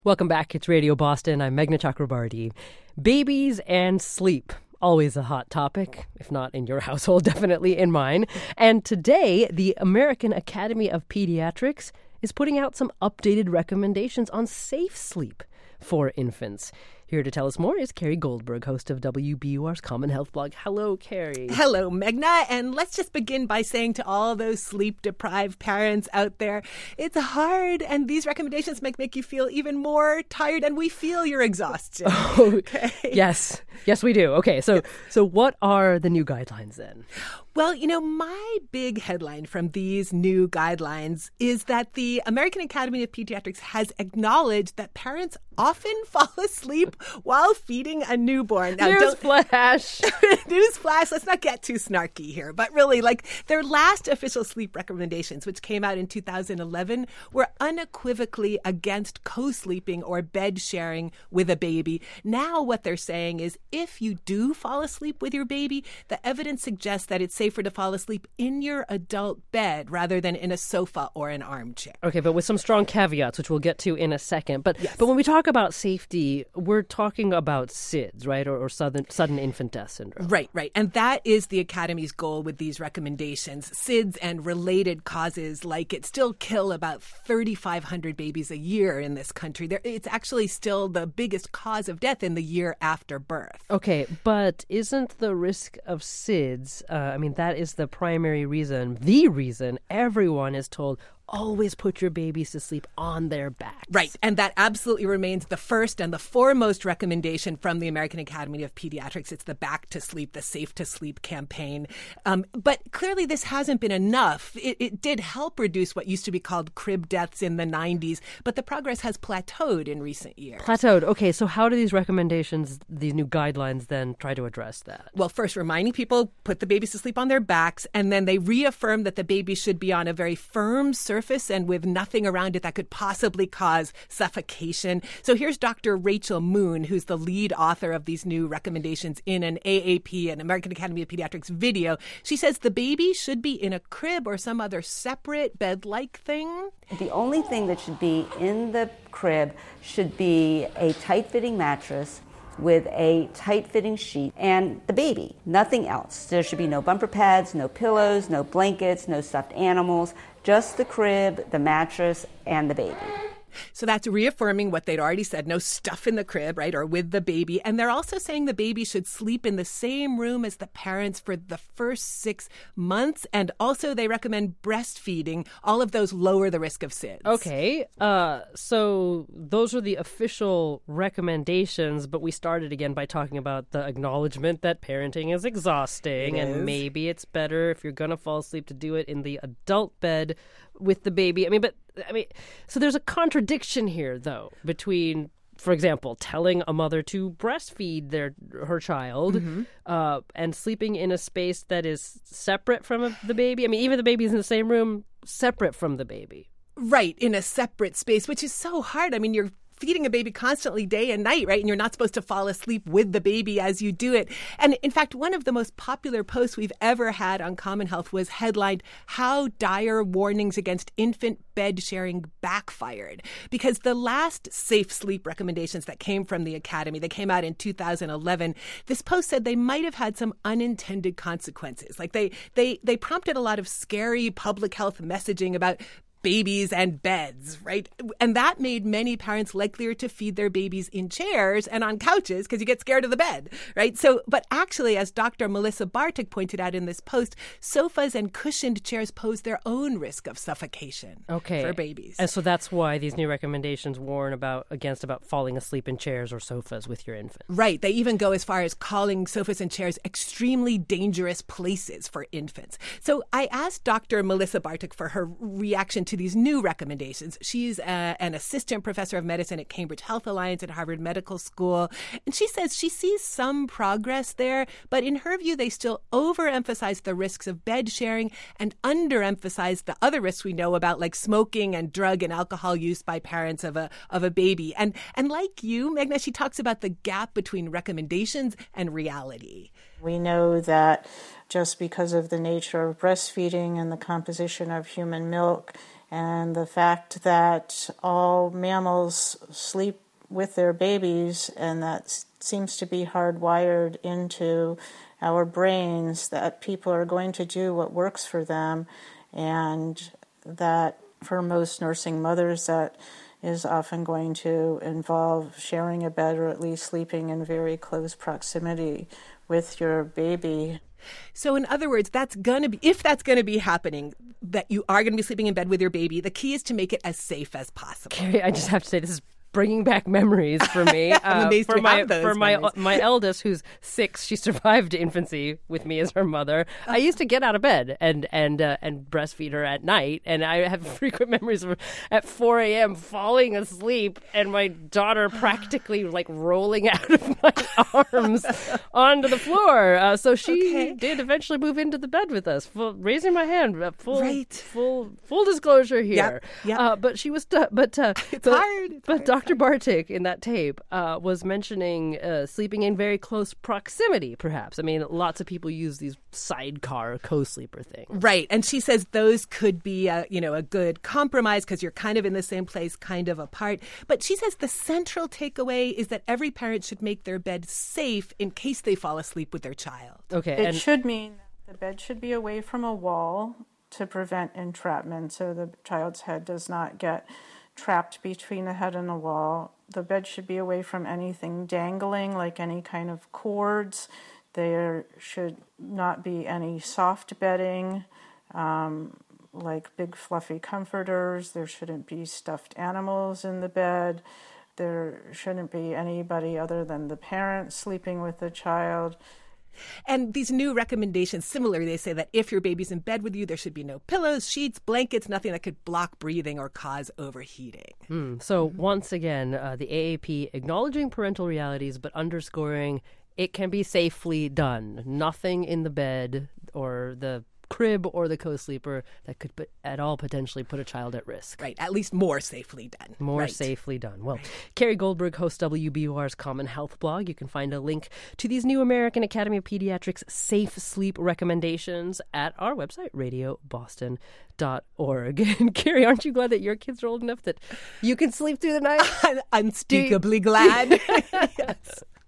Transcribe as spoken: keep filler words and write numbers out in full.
Welcome back. It's Radio Boston. I'm Meghna Chakrabarti. Babies and sleep. Always a hot topic, if not in your household, definitely in mine. And today, the American Academy of Pediatrics is putting out some updated recommendations on safe sleep for infants. Here to tell us more is Carrie Goldberg, host of W B U R's Common Health blog. Hello, Carrie. Hello, Meghna. And let's just begin by saying to all those sleep-deprived parents out there, it's hard, and these recommendations make, make you feel even more tired, and we feel your exhaustion. Oh, okay. Yes. Yes, we do. Okay, so so what are the new guidelines then? Well, you know, my big headline from these new guidelines is that the American Academy of Pediatrics has acknowledged that parents often fall asleep while feeding a newborn. Now, Newsflash. Newsflash. Let's not get too snarky here. But really, like, their last official sleep recommendations, which came out in two thousand eleven, were unequivocally against co-sleeping or bed sharing with a baby. Now what they're saying is if you do fall asleep with your baby, the evidence suggests that it's safer to fall asleep in your adult bed rather than in a sofa or an armchair. Okay, but with some strong caveats, which we'll get to in a second. But yes. but when we talk about safety, we're talking about S I D S, right, or, or sudden, sudden infant death syndrome. Right, right. And that is the Academy's goal with these recommendations. S I D S and related causes like it still kill about thirty-five hundred babies a year in this country. There, it's actually still the biggest cause of death in the year after birth. Okay, but isn't the risk of S I D S, uh, I mean, that is the primary reason, the reason everyone is told, always put your babies to sleep on their backs. Right. And that absolutely remains the first and the foremost recommendation from the American Academy of Pediatrics. It's the Back to Sleep, the Safe to Sleep campaign. Um, but clearly this hasn't been enough. It, it did help reduce what used to be called crib deaths in the nineties, but the progress has plateaued in recent years. Plateaued. Okay, so how do these recommendations, these new guidelines then try to address that? Well, first reminding people, put the babies to sleep on their backs, and then they reaffirm that the baby should be on a very firm surface and with nothing around it that could possibly cause suffocation. So here's Doctor Rachel Moon, who's the lead author of these new recommendations in an A A P, an American Academy of Pediatrics video. She says the baby should be in a crib or some other separate bed-like thing. The only thing that should be in the crib should be a tight-fitting mattress with a tight-fitting sheet and the baby, nothing else. There should be no bumper pads, no pillows, no blankets, no stuffed animals, just the crib, the mattress, and the baby. So that's reaffirming what they'd already said, no stuff in the crib, right, or with the baby. And they're also saying the baby should sleep in the same room as the parents for the first six months. And also they recommend breastfeeding. All of those lower the risk of S I D S. Okay, uh, so those are the official recommendations, but we started again by talking about the acknowledgement that parenting is exhausting, It and is. maybe it's better if you're going to fall asleep to do it in the adult bed with the baby. I mean, but I mean, so there's a contradiction here, though, between, for example, telling a mother to breastfeed their her child mm-hmm. uh, and sleeping in a space that is separate from a, the baby. I mean, even the baby's in the same room, separate from the baby. Right, in a separate space, which is so hard. I mean, you're feeding a baby constantly day and night, right? And you're not supposed to fall asleep with the baby as you do it. And in fact, one of the most popular posts we've ever had on Common Health was headlined, "How Dire Warnings Against Infant Bed Sharing Backfired." Because the last safe sleep recommendations that came from the Academy, they came out in two thousand eleven, this post said they might have had some unintended consequences. Like they they they prompted a lot of scary public health messaging about babies and beds, right? And that made many parents likelier to feed their babies in chairs and on couches because you get scared of the bed, right? So, but actually, as Doctor Melissa Bartik pointed out in this post, sofas and cushioned chairs pose their own risk of suffocation okay. for babies. And so that's why these new recommendations warn about against about falling asleep in chairs or sofas with your infant. Right. They even go as far as calling sofas and chairs extremely dangerous places for infants. So I asked Doctor Melissa Bartik for her reaction to to these new recommendations. She's a, an assistant professor of medicine at Cambridge Health Alliance at Harvard Medical School. And she says she sees some progress there, but in her view, they still overemphasize the risks of bed sharing and underemphasize the other risks we know about, like smoking and drug and alcohol use by parents of a of a baby. And, and like you, Meghna, she talks about the gap between recommendations and reality. We know that just because of the nature of breastfeeding and the composition of human milk and the fact that all mammals sleep with their babies, and that seems to be hardwired into our brains, that people are going to do what works for them, and that for most nursing mothers that is often going to involve sharing a bed or at least sleeping in very close proximity with your baby. So in other words, that's going to be, if that's going to be happening, that you are going to be sleeping in bed with your baby, the key is to make it as safe as possible. Carrie, I just have to say, this is bringing back memories for me. I'm amazed uh, for you my have those for my memories. my eldest, who's six, she survived infancy with me as her mother. I used to get out of bed and and uh, and breastfeed her at night, and I have frequent memories of her at four a.m. falling asleep, and my daughter practically like rolling out of my arms onto the floor. Uh, so she Okay. did eventually move into the bed with us. Full, raising my hand, uh, full Right. full full disclosure here. Yep, yep. Uh, but she was, uh, but uh, It's but, hard, it's but hard. Doctor Bartik in that tape uh, was mentioning uh, sleeping in very close proximity, perhaps. I mean, lots of people use these sidecar co-sleeper things. Right. And she says those could be a, you know, a good compromise because you're kind of in the same place, kind of apart. But she says the central takeaway is that every parent should make their bed safe in case they fall asleep with their child. Okay, It and should mean that the bed should be away from a wall to prevent entrapment, so the child's head does not get trapped between the head and the wall. The bed should be away from anything dangling, like any kind of cords. There should not be any soft bedding, um, like big fluffy comforters. There shouldn't be stuffed animals in the bed. There shouldn't be anybody other than the parent sleeping with the child. And these new recommendations, similarly, they say that if your baby's in bed with you, there should be no pillows, sheets, blankets, nothing that could block breathing or cause overheating. mm, so once again, uh, the A A P acknowledging parental realities, but underscoring it can be safely done. Nothing in the bed or the crib or the co-sleeper that could put, at all potentially put a child at risk. Right. At least more safely done. More Right. safely done. Well, Carrie Goldberg hosts W B U R's Common Health blog. You can find a link to these new American Academy of Pediatrics safe sleep recommendations at our website, radio boston dot org. And Carrie, aren't you glad that your kids are old enough that you can sleep through the night? I'm unspeakably glad. Yes.